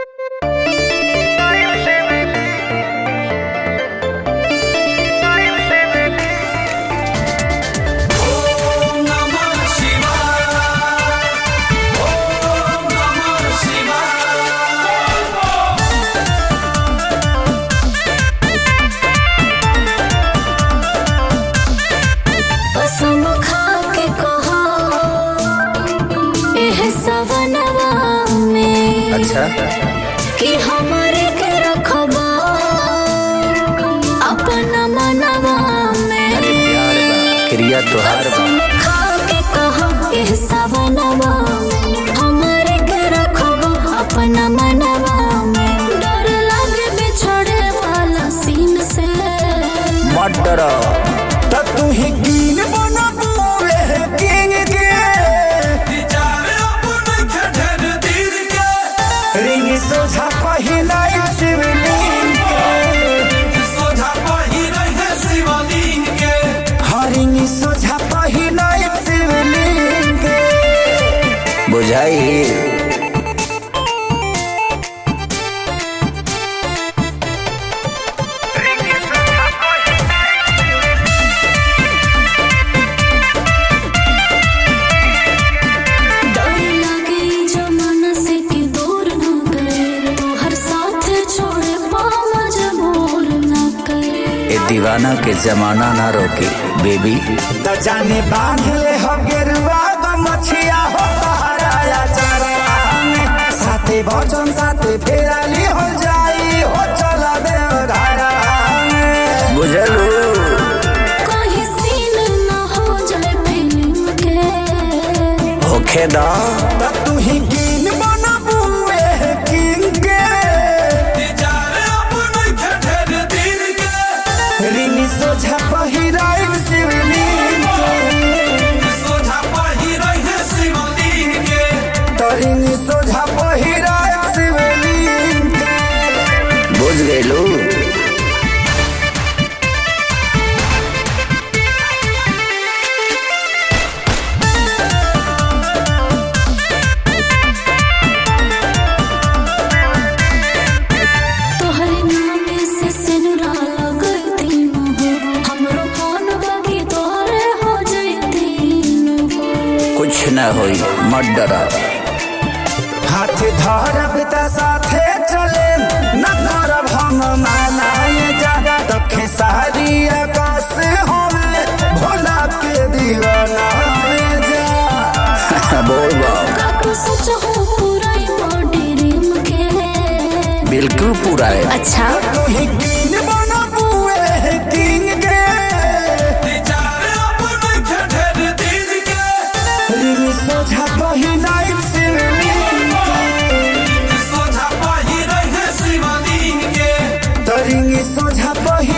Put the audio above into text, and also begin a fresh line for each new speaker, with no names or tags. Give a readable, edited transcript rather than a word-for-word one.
अच्छा
कि हमारे के रखबा अपना मनवा में।
अरे प्यार बा क्रिया तोहार बा
खा के कहा एह सवनवा हमारे के रखबा अपना मनवा में। डर लगे बिछड़े वाला सीन से
मत डरो
त तू ही कीन बना पूरे किंग के रिंग सोझा पहिना शिवलिंग के हरिंग सोझा पहिना शिवलिंग के
बुझाई दीवाना के जमाना ना रोके बेबी
त जाने बांध ले हो गेरुआ मछिया हो तहराया चरा साथे भजन साथे फेराली हो जाई हो चला दे धारा
बुझलू
कहीं सीन ना हो जाए फिल्म के
होखे दा
त तू ही कीन बना बुए किंग के रिंग सोझा पहिराई शिवलिंग के तरिंग सोझा पहिराई शिवलिंग के
बुझ गइलू कुछ न होई मत डरा
हाथ धरब त साथे चले न करब हम मनाए जा तखे सारी आकाश होवे भोला के दीवाना जा
बोल बा
सच हो पूरा बॉडी रिम के
बिल्कुल पूरा है
अच्छा
तू ही कीन बना बुए किंग के रिंग सोझा पहिनाई शिवलिंग के तरिंग सोझा पहिनाई